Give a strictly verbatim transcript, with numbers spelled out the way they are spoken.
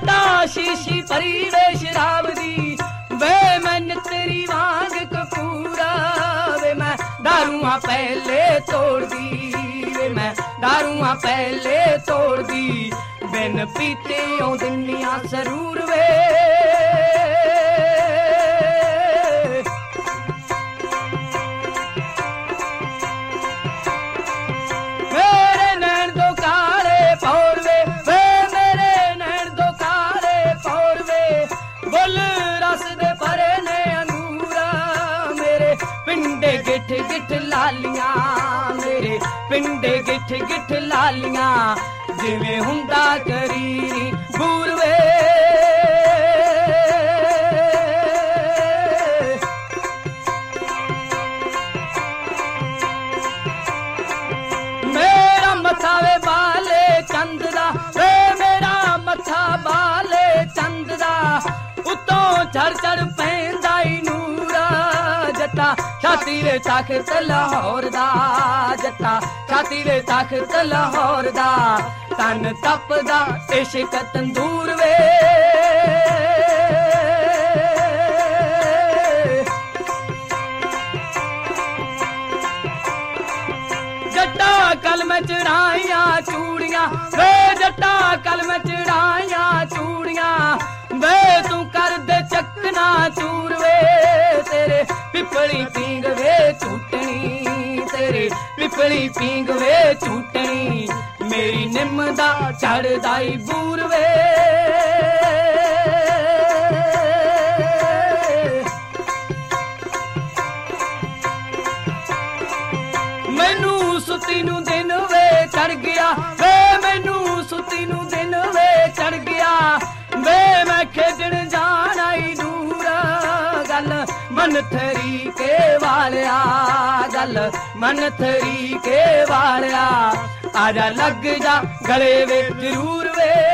जट्टा शीशी भरी वे शराब दी वे मैं तेरी वांग कपूरा वे मैं दारूआ पहले तोड़ दी वे मैं दारूआ पहले तोड़ दी बिन पीते दुनिया सरूर वे मेरे नैन दो काले पौर वे वे मेरे नैन दो काले पौर वे बुल रस दे भरे ने अंगूरा मेरे पिंडे गिठ गिठ लालियां मेरे पिंडे गिठ गिठ लालियां जिवें हुंदा करीरी बूरवे मेरा मथा वे बाले चंद दा वे मेरा मथा बाले चंद दा उतों चढ़ चढ़ पैंदा ई नूरा जट्टा छाती वे तख्त लाहौर दा जट्टा छाती वे तख्त लाहौर दा तन तपदा इश्क तंदूर वे जट्टा कल में चढ़ाइया चूड़ियां वे जट्टा कल में चढ़ाइया चूड़ियां वे तू कर दे चकना चूर वे तेरे पिपली पींग वे झूटनी तेरे पिपली पींग वे झूटनी मेरी निम्दा चढ़दाई बूर वे मैनू सुती नू दिन वे चढ़ गया वे मैनू सुती नू दिन वे चढ़ गया वे मैं खेडण जाना ही दूरा गल मन थरी के वालिया गल मन थरी के वालिया आजा लग जा गले वे जरूर वे